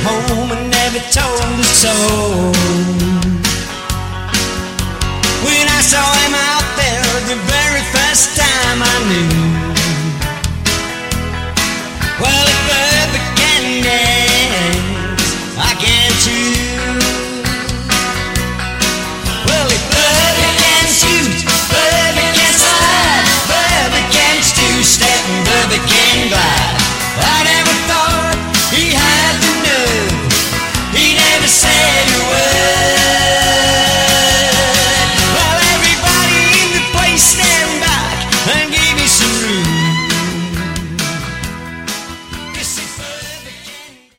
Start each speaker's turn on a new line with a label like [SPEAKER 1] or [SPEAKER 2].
[SPEAKER 1] home and never told us so. When I saw him out there the very first time I knew